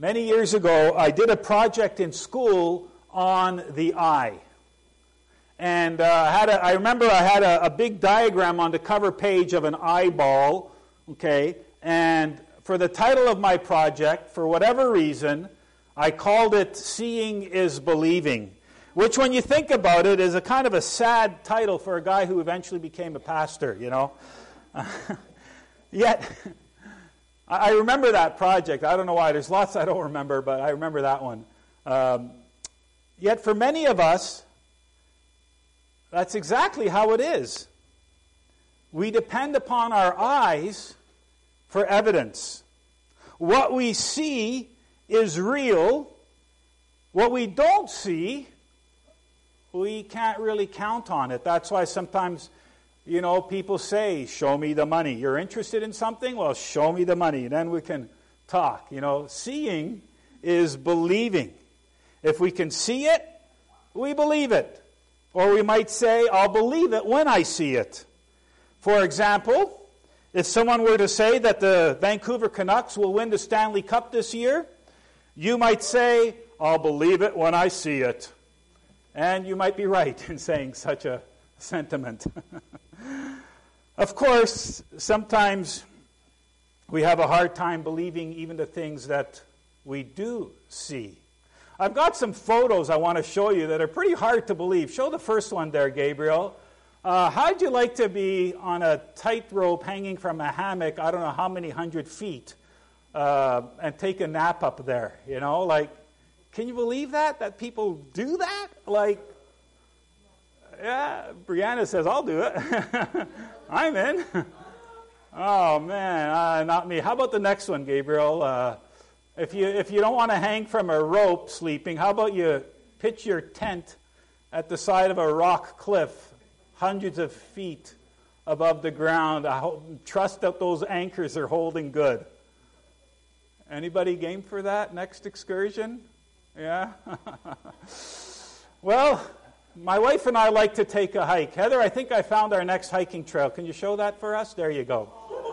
Many years ago, I did a project in school on the eye. And I remember I had a big diagram on the cover page of an eyeball, okay? And for the title of my project, for whatever reason, I called it Seeing is Believing, which when you think about it is a kind of a sad title for a guy who eventually became a pastor, you know? Yet, I remember that project. I don't know why. There's lots I don't remember, but I remember that one. Yet for many of us, that's exactly how it is. We depend upon our eyes for evidence. What we see is real. What we don't see, we can't really count on it. That's why sometimes, people say, show me the money. You're interested in something? Well, show me the money. Then we can talk. Seeing is believing. If we can see it, we believe it. Or we might say, I'll believe it when I see it. For example, if someone were to say that the Vancouver Canucks will win the Stanley Cup this year, you might say, I'll believe it when I see it. And you might be right in saying such a sentiment. Of course, sometimes we have a hard time believing even the things that we do see. I've got some photos I want to show you that are pretty hard to believe. Show the first one there, Gabriel. How'd you like to be on a tightrope hanging from a hammock, I don't know how many 100 feet, and take a nap up there? Can you believe that people do that? Yeah, Brianna says, I'll do it. I'm in. Oh, man, not me. How about the next one, Gabriel? If you don't want to hang from a rope sleeping, how about you pitch your tent at the side of a rock cliff, hundreds of feet above the ground? Trust that those anchors are holding good. Anybody game for that next excursion? Yeah? Well, my wife and I like to take a hike. Heather, I think I found our next hiking trail. Can you show that for us? There you go.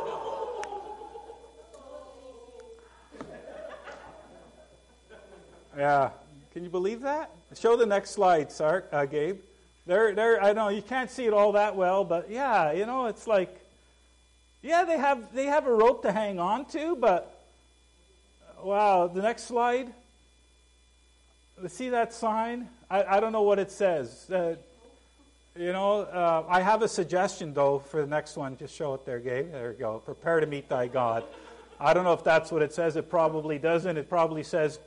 Yeah. Can you believe that? Show the next slide, Gabe. There. I know you can't see it all that well, but yeah, it's like, yeah, they have a rope to hang on to, but wow, the next slide. See that sign? I don't know what it says. I have a suggestion though for the next one. Just show it there, Gabe. There you go. Prepare to meet thy God. I don't know if that's what it says. It probably doesn't. It probably says,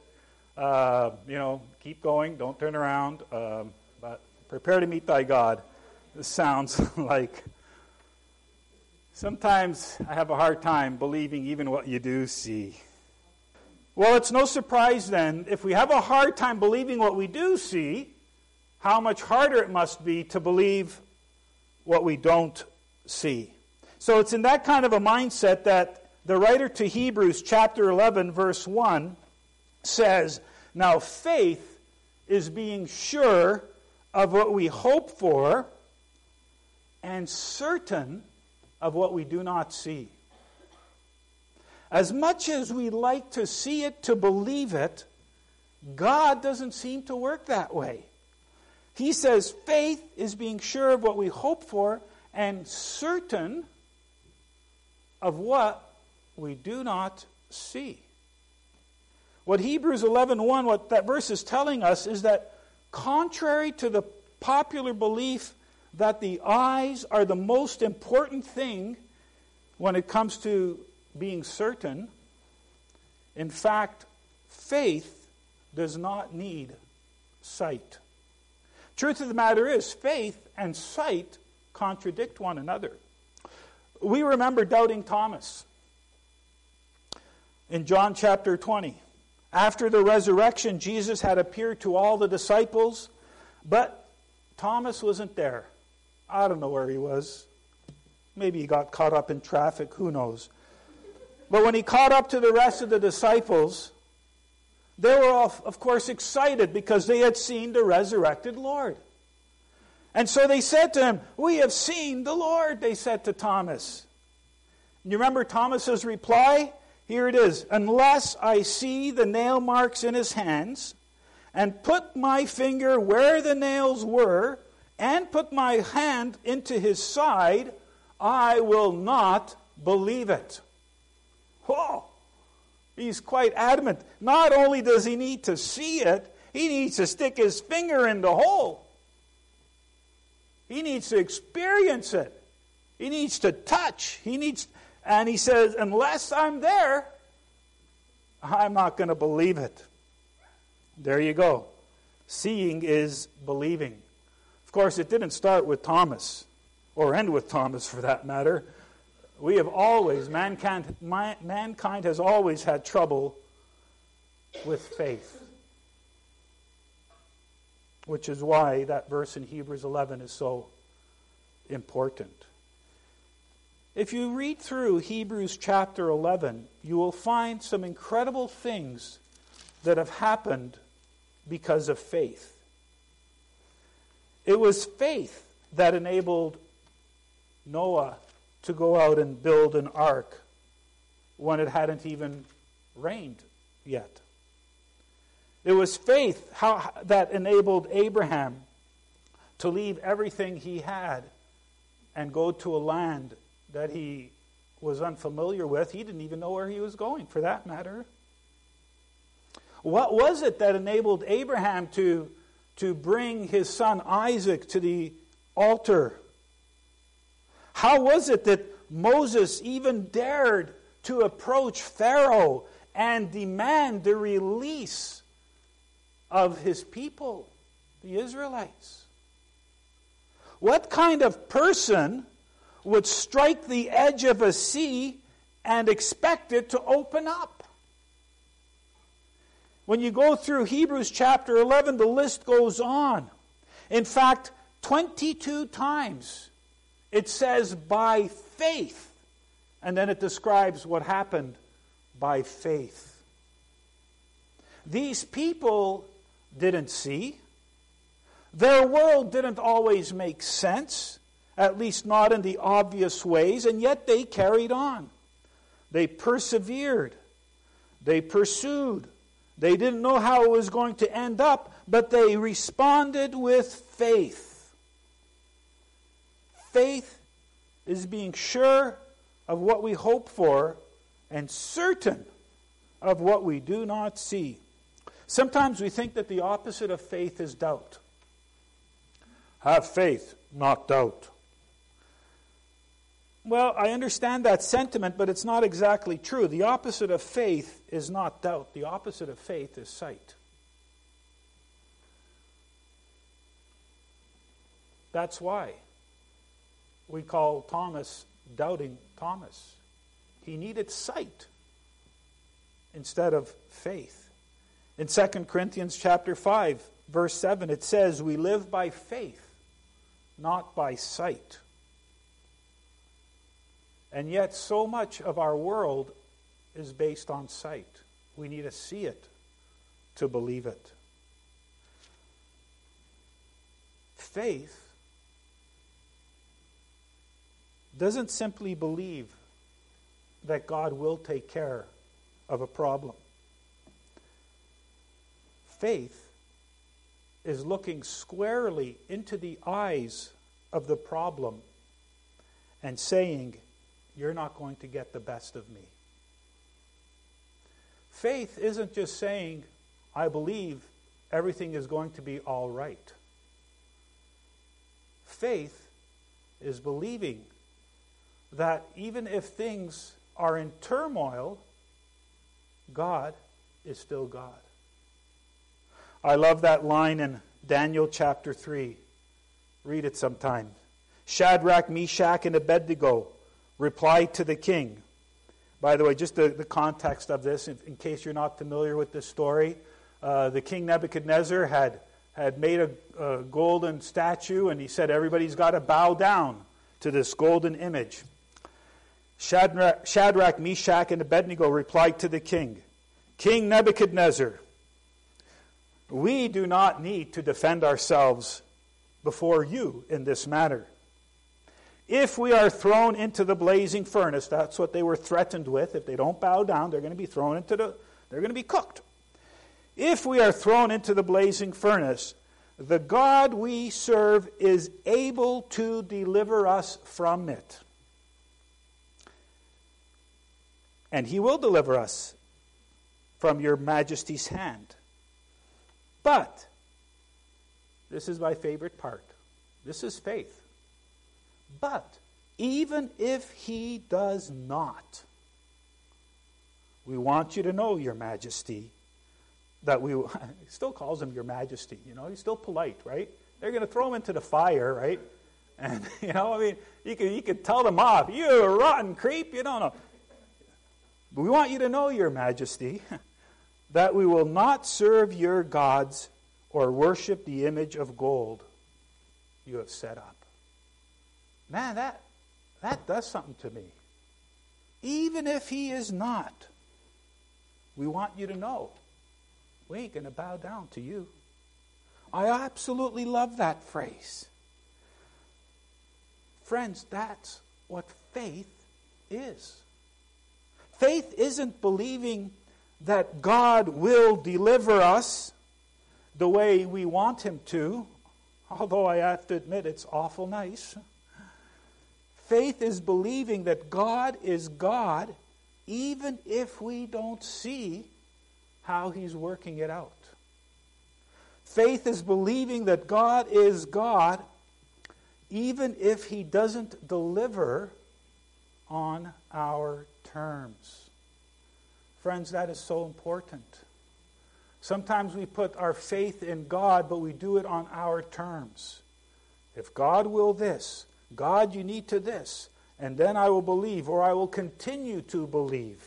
keep going, don't turn around, but prepare to meet thy God. This sounds like sometimes I have a hard time believing even what you do see. Well, it's no surprise then, if we have a hard time believing what we do see, how much harder it must be to believe what we don't see. So it's in that kind of a mindset that the writer to Hebrews chapter 11 verse 1 says, now faith is being sure of what we hope for and certain of what we do not see. As much as we like to see it, to believe it, God doesn't seem to work that way. He says faith is being sure of what we hope for and certain of what we do not see. What Hebrews 11:1, what that verse is telling us is that contrary to the popular belief that the eyes are the most important thing when it comes to being certain, in fact, faith does not need sight. Truth of the matter is, faith and sight contradict one another. We remember doubting Thomas in John chapter 20. After the resurrection, Jesus had appeared to all the disciples, but Thomas wasn't there. I don't know where he was. Maybe he got caught up in traffic, who knows. But when he caught up to the rest of the disciples, they were, of course, excited because they had seen the resurrected Lord. And so they said to him, we have seen the Lord, they said to Thomas. And you remember Thomas's reply? Here it is. Unless I see the nail marks in his hands, and put my finger where the nails were, and put my hand into his side, I will not believe it. Oh, he's quite adamant. Not only does he need to see it, he needs to stick his finger in the hole. He needs to experience it. He needs to touch. And he says, unless I'm there, I'm not going to believe it. There you go. Seeing is believing. Of course, it didn't start with Thomas, or end with Thomas for that matter. We have always, mankind has always had trouble with faith. Which is why that verse in Hebrews 11 is so important. If you read through Hebrews chapter 11, you will find some incredible things that have happened because of faith. It was faith that enabled Noah to go out and build an ark when it hadn't even rained yet. It was faith that enabled Abraham to leave everything he had and go to a land that he was unfamiliar with. He didn't even know where he was going, for that matter. What was it that enabled Abraham to bring his son Isaac to the altar? How was it that Moses even dared to approach Pharaoh and demand the release of his people, the Israelites? What kind of person would strike the edge of a sea and expect it to open up? When you go through Hebrews chapter 11, the list goes on. In fact, 22 times it says by faith, and then it describes what happened by faith. These people didn't see. Their world didn't always make sense, at least not in the obvious ways, and yet they carried on. They persevered. They pursued. They didn't know how it was going to end up, but they responded with faith. Faith is being sure of what we hope for and certain of what we do not see. Sometimes we think that the opposite of faith is doubt. Have faith, not doubt. Well, I understand that sentiment, but it's not exactly true. The opposite of faith is not doubt. The opposite of faith is sight. That's why we call Thomas doubting Thomas. He needed sight instead of faith. In 2 Corinthians chapter 5, verse 7, it says, we live by faith, not by sight. And yet so much of our world is based on sight. We need to see it to believe it. Faith doesn't simply believe that God will take care of a problem. Faith is looking squarely into the eyes of the problem and saying, you're not going to get the best of me. Faith isn't just saying, I believe everything is going to be all right. Faith is believing that even if things are in turmoil, God is still God. I love that line in Daniel chapter 3. Read it sometime. Shadrach, Meshach, and Abednego replied to the king. By the way, just the context of this, in case you're not familiar with this story, the king Nebuchadnezzar had made a golden statue, and he said everybody's got to bow down to this golden image. Shadrach, Meshach, and Abednego replied to the king, King Nebuchadnezzar, we do not need to defend ourselves before you in this matter. If we are thrown into the blazing furnace, that's what they were threatened with. If they don't bow down, they're going to be they're going to be cooked. If we are thrown into the blazing furnace, the God we serve is able to deliver us from it. And he will deliver us from your majesty's hand. But, this is my favorite part. This is faith. But, even if he does not, we want you to know, your majesty, that he still calls him your majesty, he's still polite, right? They're going to throw him into the fire, right? And, you could tell them off, you rotten creep, you don't know. But we want you to know, your majesty, that we will not serve your gods or worship the image of gold you have set up. Man, that does something to me. Even if he is not, we want you to know, we ain't going to bow down to you. I absolutely love that phrase. Friends, that's what faith is. Faith isn't believing that God will deliver us the way we want him to, although I have to admit it's awful nice. Faith is believing that God is God even if we don't see how he's working it out. Faith is believing that God is God even if he doesn't deliver on our terms. Friends, that is so important. Sometimes we put our faith in God, but we do it on our terms. If God will this, God, you need to this, and then I will believe, or I will continue to believe.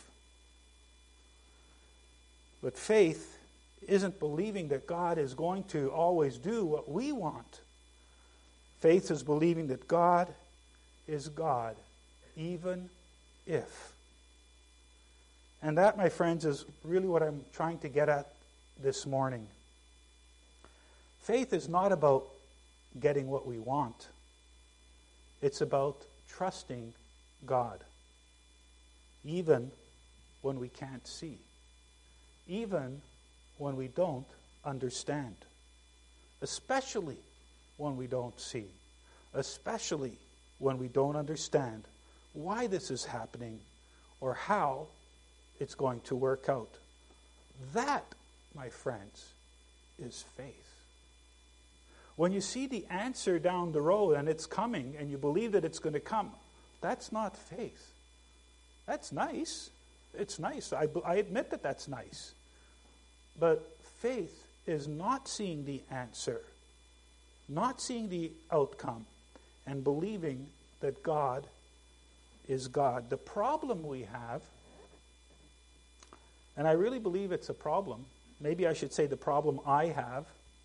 But faith isn't believing that God is going to always do what we want. Faith is believing that God is God, even if. And that, my friends, is really what I'm trying to get at this morning. Faith is not about getting what we want. It's about trusting God, even when we can't see, even when we don't understand, especially when we don't see, especially when we don't understand why this is happening or how it's going to work out. That, my friends, is faith. When you see the answer down the road and it's coming and you believe that it's going to come, that's not faith. That's nice. It's nice. I admit that that's nice. But faith is not seeing the answer, not seeing the outcome, and believing that God is God. The problem we have, and I really believe it's a problem, maybe I should say the problem I have,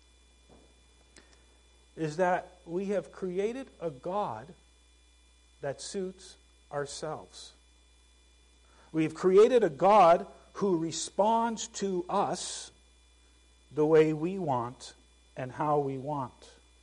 is that we have created a God that suits ourselves. We've created a God who responds to us the way we want and how we want.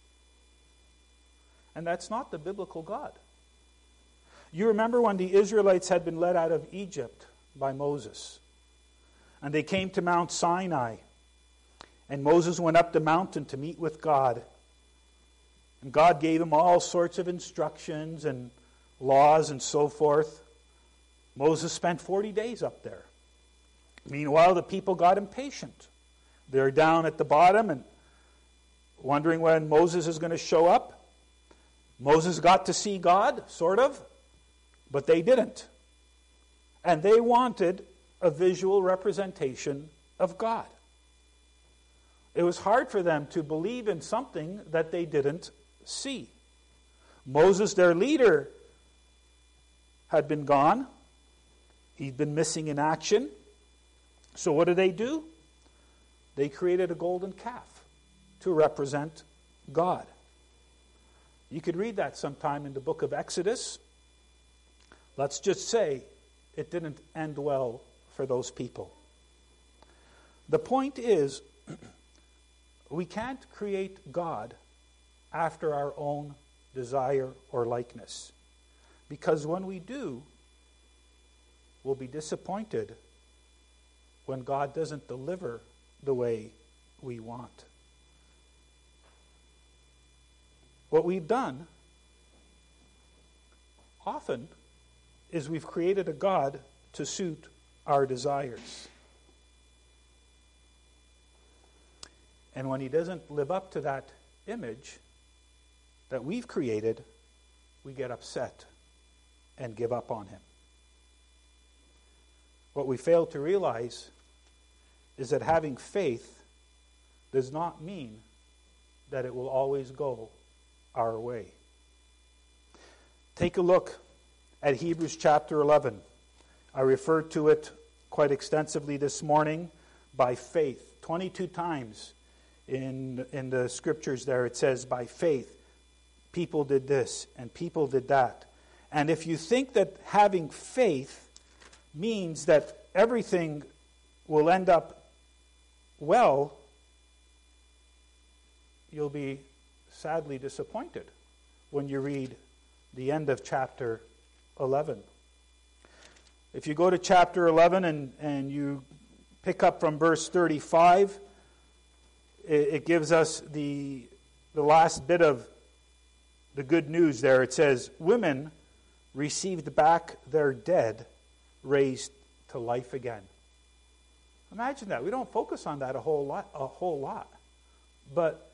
And that's not the biblical God. You remember when the Israelites had been led out of Egypt by Moses, and they came to Mount Sinai, and Moses went up the mountain to meet with God. And God gave him all sorts of instructions and laws and so forth. Moses spent 40 days up there. Meanwhile, the people got impatient. They're down at the bottom and wondering when Moses is going to show up. Moses got to see God, sort of, but they didn't. And they wanted a visual representation of God. It was hard for them to believe in something that they didn't see. Moses, their leader, had been gone. He'd been missing in action. So what do? They created a golden calf to represent God. You could read that sometime in the book of Exodus. Let's just say it didn't end well for those people. The point is, we can't create God after our own desire or likeness. Because when we do, we'll be disappointed when God doesn't deliver the way we want. What we've done often is we've created a God to suit our desires. And when he doesn't live up to that image that we've created, we get upset and give up on him. What we fail to realize is that having faith does not mean that it will always go our way. Take a look at Hebrews chapter 11. I referred to it quite extensively this morning. By faith. 22 times in the scriptures there it says, by faith, people did this and people did that. And if you think that having faith means that everything will end up well, you'll be sadly disappointed when you read the end of chapter 11. If you go to chapter 11 and you pick up from verse 35, it gives us the last bit of the good news there. It says, women received back their dead, raised to life again. Imagine that. We don't focus on that a whole lot. But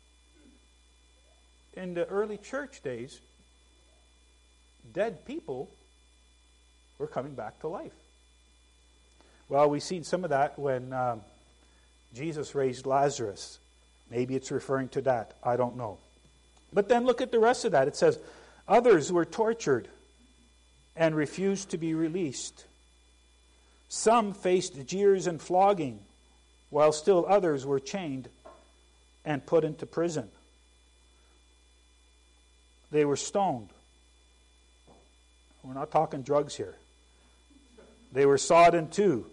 in the early church days, dead people were coming back to life. Well, we've seen some of that when Jesus raised Lazarus. Maybe it's referring to that. I don't know. But then look at the rest of that. It says, others were tortured and refused to be released. Some faced jeers and flogging, while still others were chained and put into prison. They were stoned. We're not talking drugs here. They were sawed in two.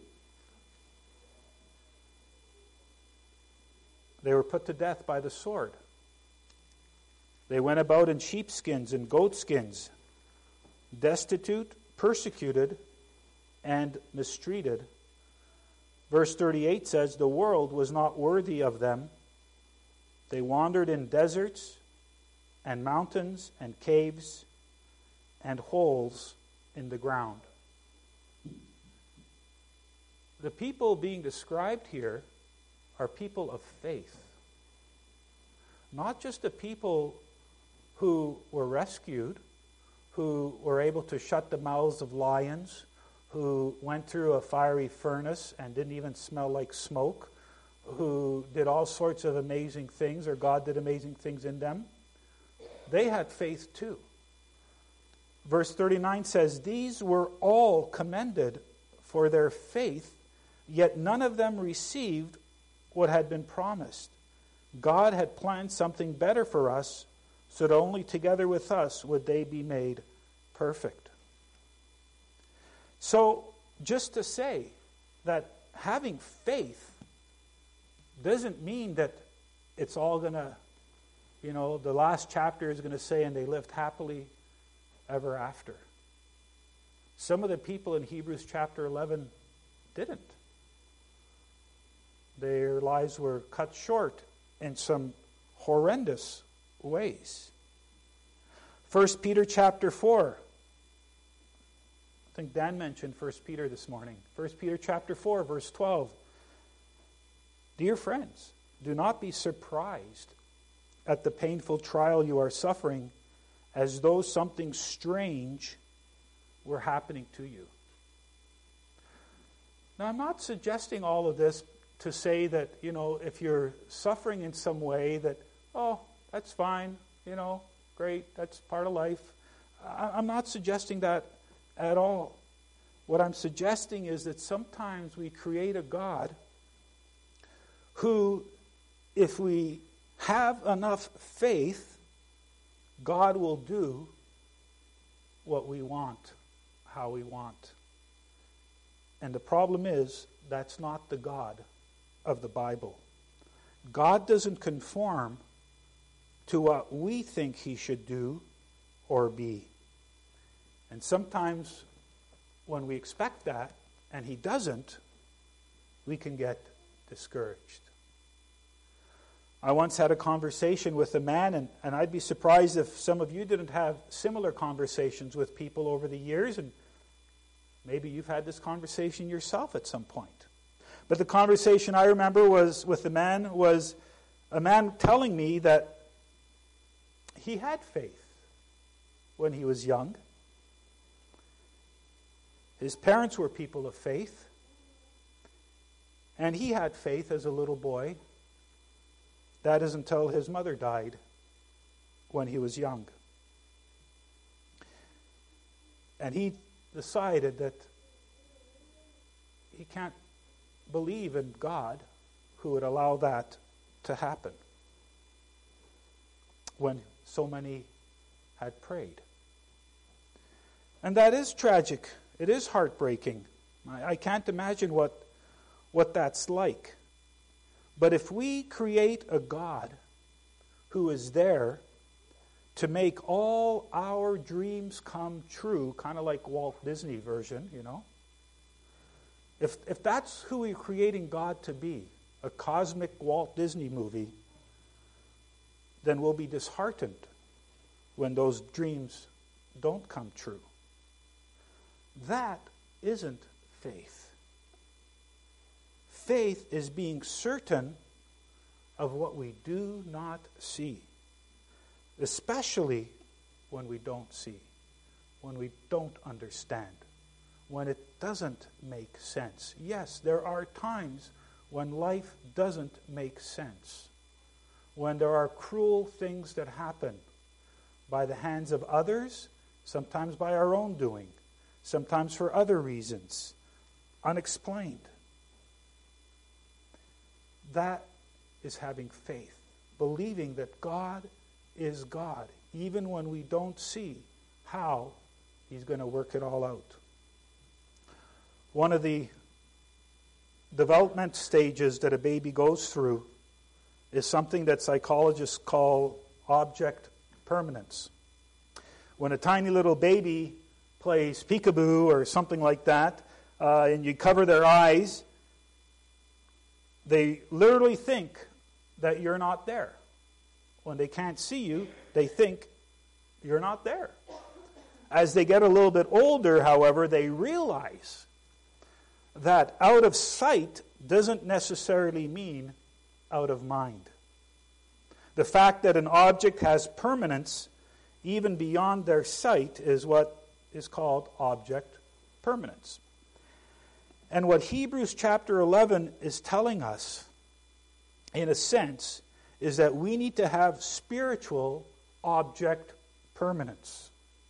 They were put to death by the sword. They went about in sheepskins and goatskins, destitute, persecuted, and mistreated. Verse 38 says, the world was not worthy of them. They wandered in deserts and mountains and caves and holes in the ground. The people being described here are people of faith. Not just the people who were rescued, who were able to shut the mouths of lions, who went through a fiery furnace and didn't even smell like smoke, who did all sorts of amazing things, or God did amazing things in them. They had faith too. Verse 39 says, these were all commended for their faith, yet none of them received what had been promised. God had planned something better for us, so that only together with us would they be made perfect. So, just to say that having faith doesn't mean that it's all going to, the last chapter is going to say, and they lived happily ever after. Some of the people in Hebrews chapter 11 didn't. Their lives were cut short in some horrendous ways. 1 Peter chapter 4. I think Dan mentioned 1 Peter this morning. 1 Peter chapter 4, verse 12. Dear friends, do not be surprised at the painful trial you are suffering, as though something strange were happening to you. Now, I'm not suggesting all of this to say that, if you're suffering in some way that, that's fine, great, that's part of life. I'm not suggesting that at all. What I'm suggesting is that sometimes we create a God who, if we have enough faith, God will do what we want, how we want. And the problem is, that's not the God of the Bible. God doesn't conform to what we think he should do or be. And sometimes when we expect that and he doesn't, we can get discouraged. I once had a conversation with a man, and I'd be surprised if some of you didn't have similar conversations with people over the years, and maybe you've had this conversation yourself at some point. But the conversation I remember was a man telling me that he had faith when he was young. His parents were people of faith, and he had faith as a little boy. That is until his mother died when he was young. And he decided that he can't believe in God who would allow that to happen when so many had prayed. And that is tragic. It is heartbreaking. I can't imagine what that's like. But if we create a God who is there to make all our dreams come true, kind of like Walt Disney version, if that's who we're creating God to be, a cosmic Walt Disney movie, then we'll be disheartened when those dreams don't come true. That isn't faith. Faith is being certain of what we do not see, especially when we don't see, when we don't understand, when it doesn't make sense. Yes, there are times when life doesn't make sense, when there are cruel things that happen by the hands of others, sometimes by our own doing, sometimes for other reasons, unexplained. That is having faith, believing that God is God, even when we don't see how He's going to work it all out. One of the development stages that a baby goes through is something that psychologists call object permanence. When a tiny little baby plays peekaboo or something like that, and you cover their eyes, they literally think that you're not there. When they can't see you, they think you're not there. As they get a little bit older, however, they realize that out of sight doesn't necessarily mean out of mind. The fact that an object has permanence even beyond their sight is what is called object permanence. And what Hebrews chapter 11 is telling us, in a sense, is that we need to have spiritual object permanence.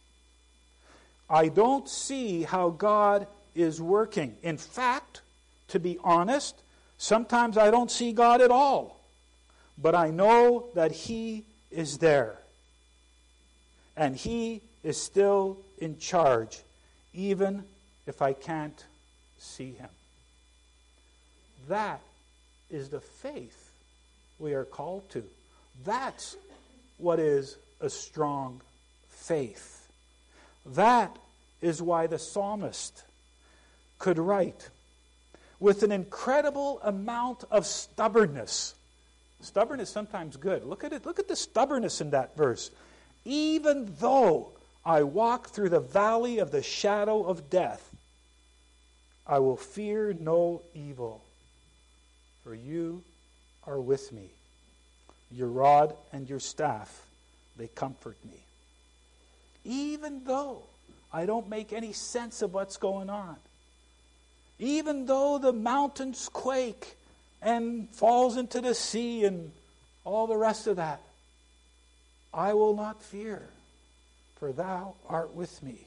I don't see how God is working. In fact, to be honest, sometimes I don't see God at all. But I know that He is there. And He is still in charge, even if I can't see Him. That is the faith we are called to. That's what is a strong faith. That is why the psalmist could write with an incredible amount of stubbornness. Stubbornness is sometimes good. Look at it. Look at the stubbornness in that verse. Even though I walk through the valley of the shadow of death, I will fear no evil, for you are with me. Your rod and your staff, they comfort me. Even though I don't make any sense of what's going on, even though the mountains quake and falls into the sea and all the rest of that, I will not fear, for thou art with me.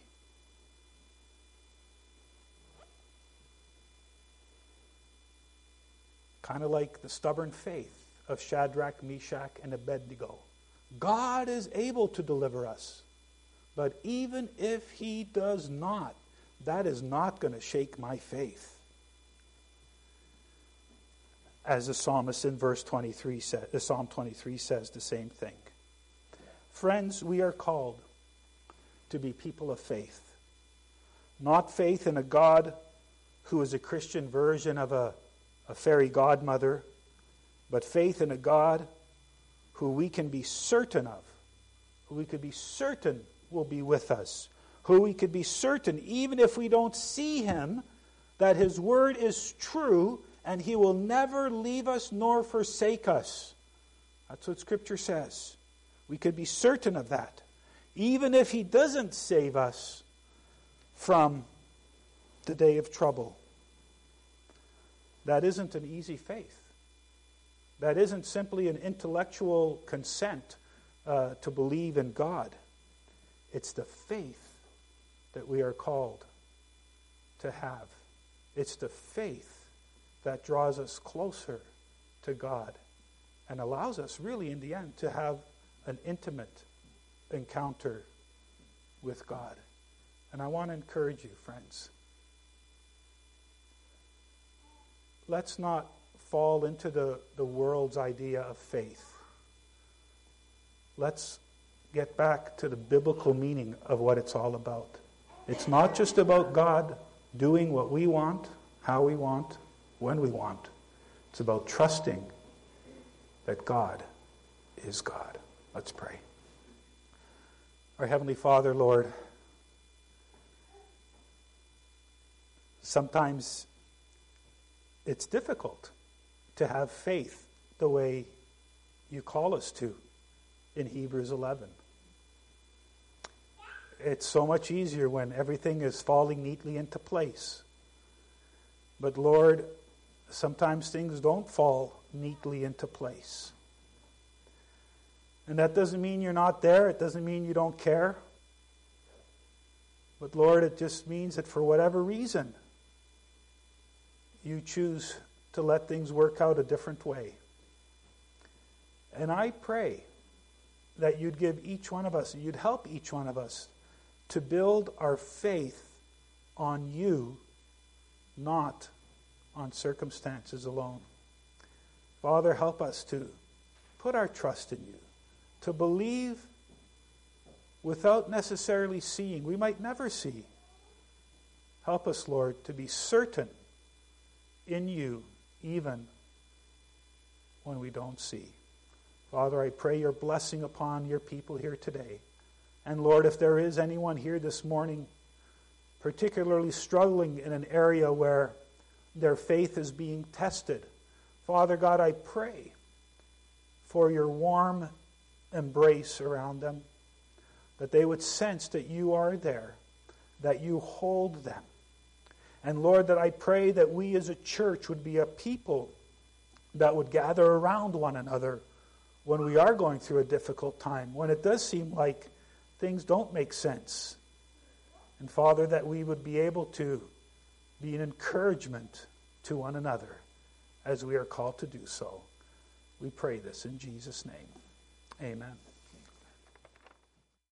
Kind of like the stubborn faith of Shadrach, Meshach, and Abednego. God is able to deliver us. But even if He does not, that is not going to shake my faith. As the psalmist in Psalm 23 says the same thing. Friends, we are called to be people of faith. Not faith in a God who is a Christian version of a fairy godmother, but faith in a God who we can be certain of, who we could be certain will be with us, who we could be certain, even if we don't see him, that his word is true and he will never leave us nor forsake us. That's what Scripture says. We could be certain of that. Even if he doesn't save us from the day of trouble. That isn't an easy faith. That isn't simply an intellectual consent to believe in God. It's the faith that we are called to have. It's the faith that draws us closer to God and allows us really in the end to have an intimate encounter with God. And I want to encourage you, friends. Let's not fall into the world's idea of faith. Let's get back to the biblical meaning of what it's all about. It's not just about God doing what we want, how we want, when we want. It's about trusting that God is God. Let's pray. Our Heavenly Father, Lord, sometimes it's difficult to have faith the way you call us to in Hebrews 11. It's so much easier when everything is falling neatly into place. But Lord, sometimes things don't fall neatly into place. And that doesn't mean you're not there. It doesn't mean you don't care. But Lord, it just means that for whatever reason, you choose to let things work out a different way. And I pray that you'd give each one of us, and you'd help each one of us to build our faith on you, not on circumstances alone. Father, help us to put our trust in you, to believe without necessarily seeing. We might never see. Help us, Lord, to be certain in you, even when we don't see. Father, I pray your blessing upon your people here today. And Lord, if there is anyone here this morning particularly struggling in an area where their faith is being tested, Father God, I pray for your warm embrace around them, that they would sense that you are there, that you hold them. And Lord, that I pray that we as a church would be a people that would gather around one another when we are going through a difficult time, when it does seem like things don't make sense. And Father, that we would be able to be an encouragement to one another as we are called to do so. We pray this in Jesus' name. Amen.